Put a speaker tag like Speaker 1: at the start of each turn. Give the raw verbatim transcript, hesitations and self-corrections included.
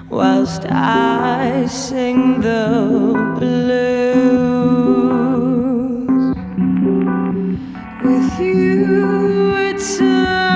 Speaker 1: whilst I sing the blues. With you it's a